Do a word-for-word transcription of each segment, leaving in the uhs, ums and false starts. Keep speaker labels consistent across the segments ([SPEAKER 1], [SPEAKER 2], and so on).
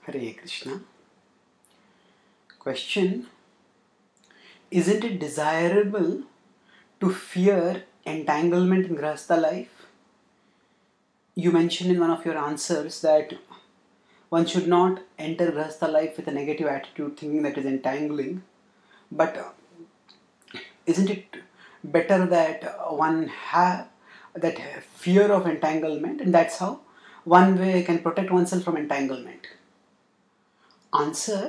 [SPEAKER 1] Hare Krishna. Question: isn't it desirable to fear entanglement in Grahastha life? You mentioned in one of your answers that one should not enter Grahastha life with a negative attitude, thinking that is entangling. But uh, isn't it better that uh, one have that fear of entanglement, and that's how one way can protect oneself from entanglement? Answer: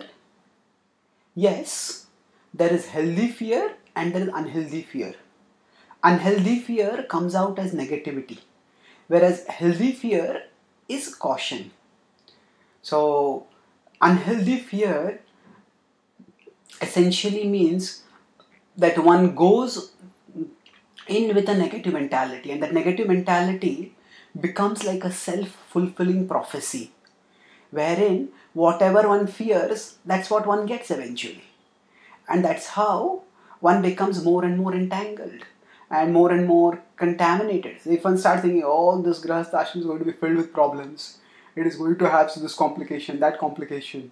[SPEAKER 1] yes, there is healthy fear and there is unhealthy fear. Unhealthy fear comes out as negativity, whereas healthy fear is caution. So, unhealthy fear essentially means that one goes in with a negative mentality, and that negative mentality becomes like a self fulfilling prophecy, wherein whatever one fears, that's what one gets eventually. And that's how one becomes more and more entangled and more and more contaminated. So if one starts thinking, oh, this Grahastha ashram is going to be filled with problems, it is going to have this complication, that complication,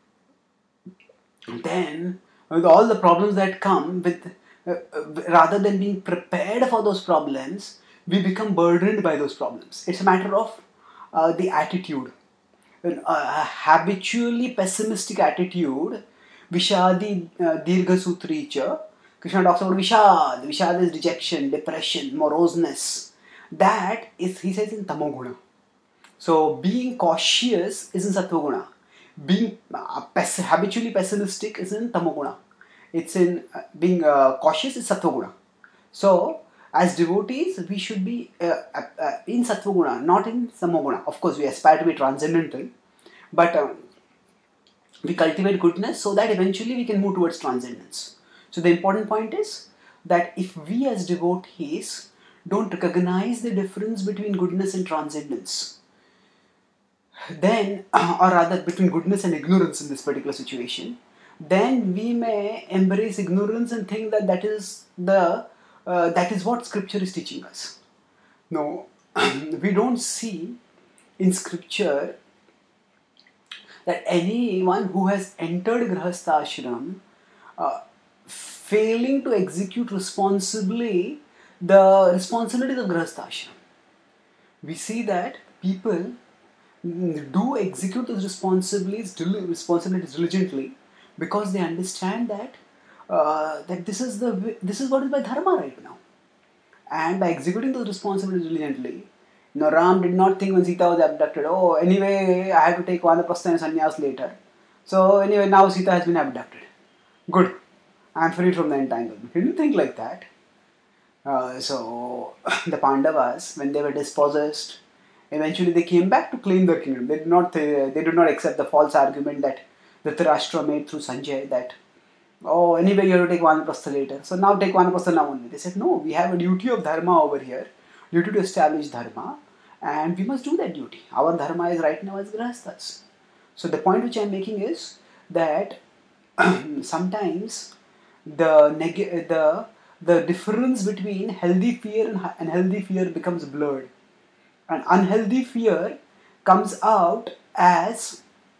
[SPEAKER 1] then with all the problems that come with, uh, uh, rather than being prepared for those problems, we become burdened by those problems. It's a matter of uh, the attitude. An, uh, a habitually pessimistic attitude, Vishadi uh, Dirgha Sutri cha. Krishna talks about Vishad. Vishad is rejection, depression, moroseness. That is, he says, in Tamoguna. So being cautious is in Sattva. Being uh, pes- habitually pessimistic is in Tamoguna. It's in uh, being uh, cautious is Sattva. So as devotees, we should be uh, uh, uh, in Sattva, not in Samoguna. Of course, we aspire to be transcendental, but um, we cultivate goodness so that eventually we can move towards transcendence. So the important point is that if we as devotees don't recognize the difference between goodness and transcendence, then, or rather between goodness and ignorance in this particular situation, then we may embrace ignorance and think that that is the uh, that is what scripture is teaching us. No, we don't see in scripture that anyone who has entered Grahastha ashram uh, failing to execute responsibly the responsibilities of Grahastha ashram. We see that people do execute those responsibilities, responsibilities diligently, because they understand that uh, that this is the this is what is my dharma right now, and by executing those responsibilities diligently, you know, Ram did not think when Sita was abducted, oh, anyway, I have to take Vanaprastha and sannyas later. So anyway, now Sita has been abducted. Good, I am free from the entanglement. He didn't think like that. Uh, so the Pandavas, when they were dispossessed, eventually they came back to claim their kingdom. They did not, uh, they did not accept the false argument that Dhritarashtra made through Sanjay that, oh, anyway, you have to take Vanaprastha later. So now take Vanaprastha now only. They said, no, we have a duty of dharma over here, duty to establish dharma, and we must do that duty. Our dharma is right now as grahasthas. So the point which I am making is that sometimes the neg- the the difference between healthy fear and unhealthy fear becomes blurred. And unhealthy fear comes out as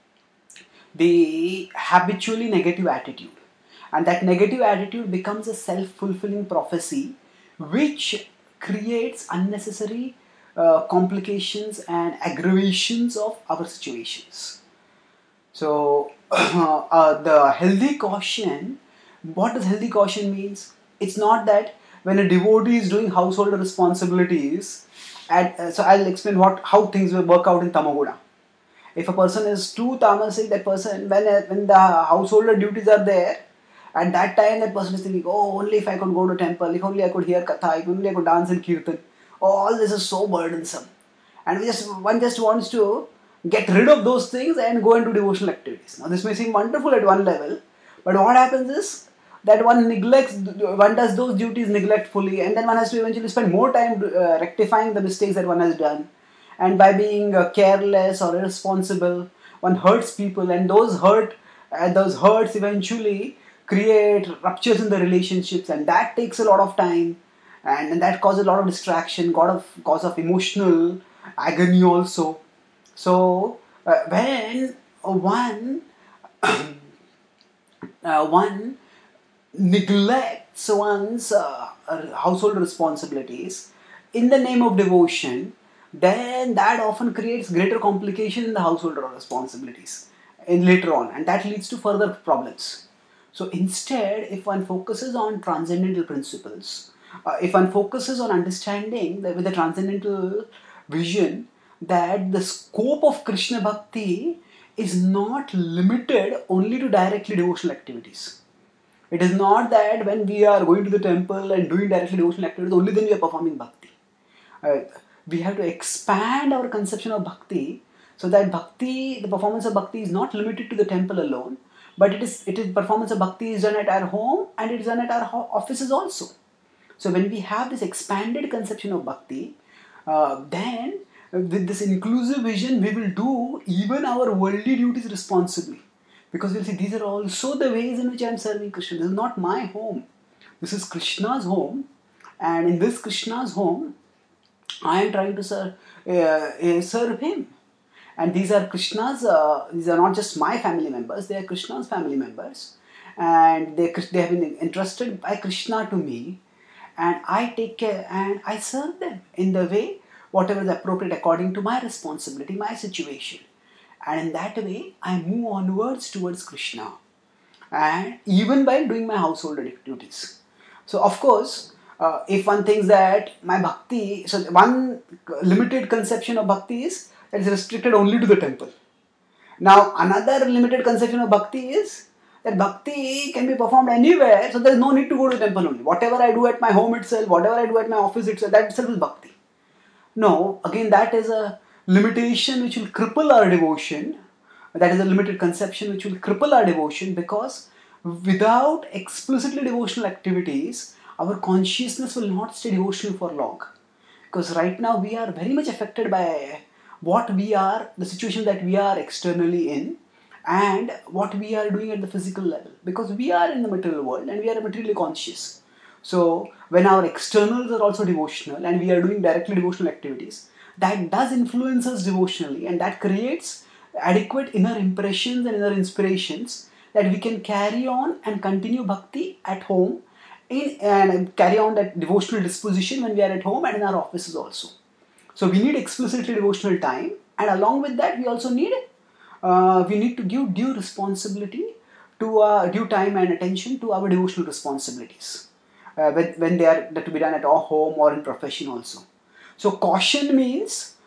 [SPEAKER 1] the habitually negative attitude. And that negative attitude becomes a self-fulfilling prophecy which creates unnecessary uh, complications and aggravations of our situations. So, uh, the healthy caution, what does healthy caution means? It's not that when a devotee is doing household responsibilities, and uh, so I'll explain what how things will work out in Tamoguna. If a person is too tamasic, that person, when, uh, when the householder duties are there, at that time that person is thinking, oh, only if I could go to temple, if only I could hear katha, if only I could dance in kirtan. All this is so burdensome. And we just one just wants to get rid of those things and go into devotional activities. Now this may seem wonderful at one level, but what happens is that one neglects, one does those duties neglectfully, and then one has to eventually spend more time uh, rectifying the mistakes that one has done. And by being uh, careless or irresponsible, one hurts people, and those hurt, uh, those hurts eventually create ruptures in the relationships, and that takes a lot of time, and, and that causes a lot of distraction, lot of cause of emotional agony also. So uh, when one uh, one neglects one's uh, household responsibilities in the name of devotion, then that often creates greater complication in the household responsibilities in later on, and that leads to further problems. So instead, if one focuses on transcendental principles, uh, if one focuses on understanding that with the transcendental vision that the scope of Krishna Bhakti is not limited only to directly devotional activities. It is not that when we are going to the temple and doing directly devotional activities, only then we are performing bhakti. Uh, we have to expand our conception of bhakti so that bhakti, the performance of bhakti is not limited to the temple alone, but it is, it is performance of bhakti is done at our home and it is done at our ho- offices also. So when we have this expanded conception of bhakti, uh, then with this inclusive vision, we will do even our worldly duties responsibly. Because we'll see these are also the ways in which I am serving Krishna. This is not my home. This is Krishna's home. And in this Krishna's home, I am trying to serve, uh, uh, serve him. And these are Krishna's, uh, these are not just my family members, they are Krishna's family members. And they, they have been entrusted by Krishna to me. And I take care and I serve them in the way, whatever is appropriate according to my responsibility, my situation. And in that way, I move onwards towards Krishna. And even by doing my household duties. So, of course, uh, if one thinks that my bhakti, so one limited conception of bhakti is that it's restricted only to the temple. Now, another limited conception of bhakti is that bhakti can be performed anywhere, so there is no need to go to the temple only. Whatever I do at my home itself, whatever I do at my office itself, that itself is bhakti. No, again, that is a limitation which will cripple our devotion. That is a limited conception which will cripple our devotion, because without explicitly devotional activities, our consciousness will not stay devotional for long. Because right now we are very much affected by what we are, the situation that we are externally in, and what we are doing at the physical level. Because we are in the material world and we are materially conscious. So when our externals are also devotional and we are doing directly devotional activities, that does influence us devotionally, and that creates adequate inner impressions and inner inspirations that we can carry on and continue bhakti at home in, and carry on that devotional disposition when we are at home and in our offices also. So we need explicitly devotional time, and along with that we also need uh, we need to give due responsibility to uh, due time and attention to our devotional responsibilities uh, when, when they are to be done at our home or in profession also. So caution means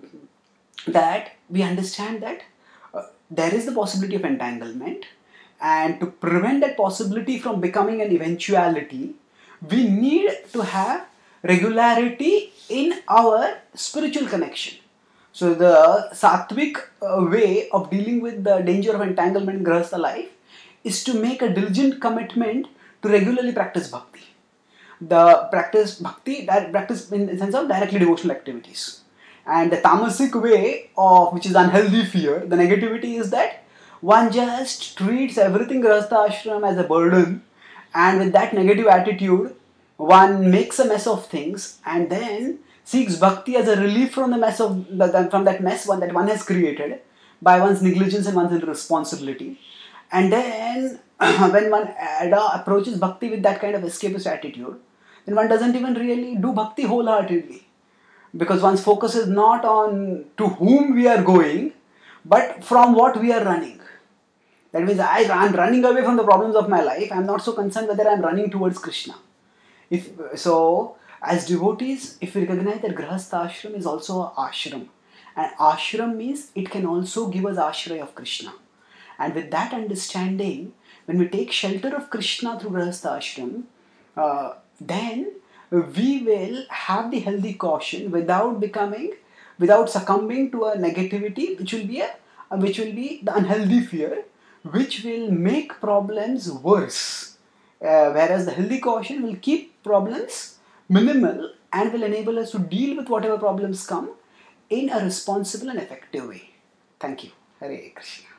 [SPEAKER 1] that we understand that uh, there is the possibility of entanglement, and to prevent that possibility from becoming an eventuality, we need to have regularity in our spiritual connection. So the sattvic uh, way of dealing with the danger of entanglement in Grahastha life is to make a diligent commitment to regularly practice bhakti. The practice bhakti, that practice in the sense of directly devotional activities. And the tamasic way of, which is unhealthy fear, the negativity is that one just treats everything Grahastha ashram as a burden, and with that negative attitude, one makes a mess of things and then seeks bhakti as a relief from the mess of from that mess one that one has created by one's negligence and one's irresponsibility. And then when one approaches bhakti with that kind of escapist attitude, then one doesn't even really do bhakti wholeheartedly, because one's focus is not on to whom we are going, but from what we are running. That means I am running away from the problems of my life. I am not so concerned whether I am running towards Krishna. If so, as devotees, if we recognize that Grahastha ashram is also an ashram, and ashram means it can also give us ashraya of Krishna. And with that understanding, when we take shelter of Krishna through Grahastha ashram, uh, then we will have the healthy caution without becoming, without succumbing to a negativity, which will be a, which will be the unhealthy fear, which will make problems worse. Uh, whereas the healthy caution will keep problems minimal and will enable us to deal with whatever problems come in a responsible and effective way. Thank you. Hare Krishna.